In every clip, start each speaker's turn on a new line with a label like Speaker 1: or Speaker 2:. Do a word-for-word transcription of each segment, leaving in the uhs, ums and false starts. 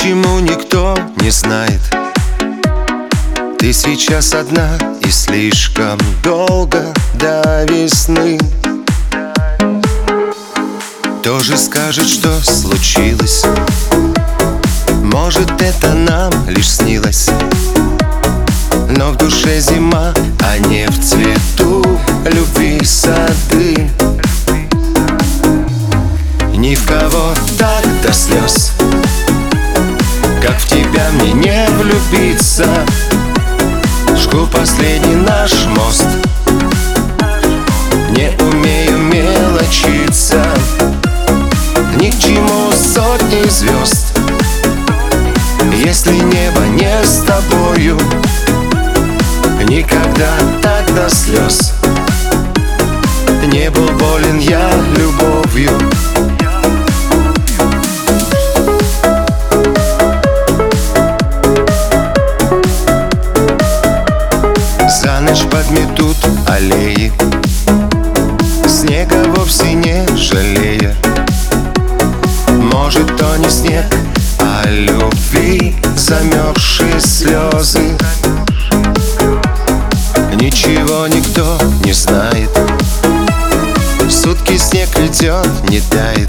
Speaker 1: Почему никто не знает? Ты сейчас одна и слишком долго до весны. Тоже скажет, что случилось. Может, это нам лишь снилось, но в душе зима, а не в цвету любви сады. Ни в кого так до слез, как в тебя мне не влюбиться. Жгу последний наш мост, не умею мелочиться. Ни к чему сотни звезд, если небо не с тобою. Никогда так до слез не был болен я любовью. За ночь подметут аллеи, снега вовсе не жалея. Может, то не снег, а любви замерзшие слезы. Ничего никто не знает, сутки снег идет, не тает.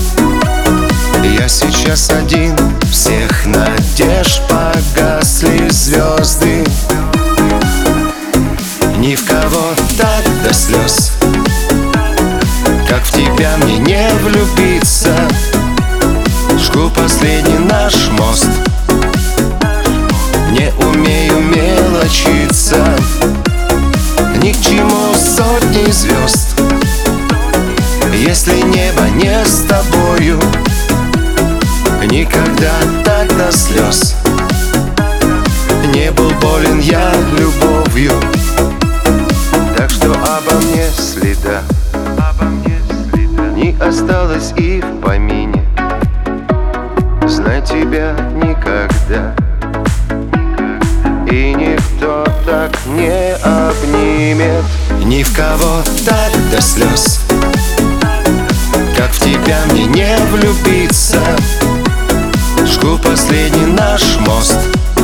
Speaker 1: Я сейчас один, всех надежд погасли звезды. Ни в кого так до слез, как в тебя мне не влюбиться. Жгу последний наш мост, не умею мелочиться. Ни к чему сотни звезд, если небо не с тобою. Никогда так до слез не был болен я любовью. Так что обо мне следа не осталось и в помине. Знай, тебя никогда и никто так не обнимет. Ни в кого так до слез, как в тебя мне не влюбиться. Жгу последний наш мост,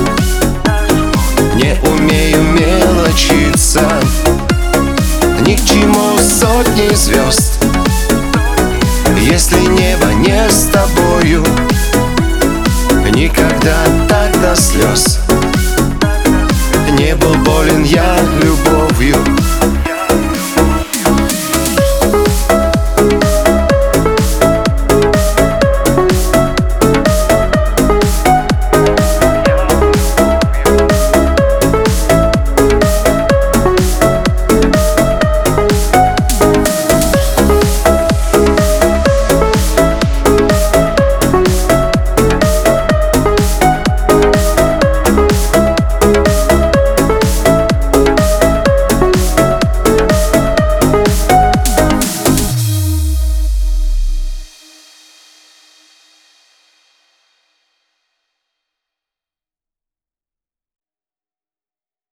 Speaker 1: не умею мелочиться. Ни к чему сотни звезд, если небо не с тобой.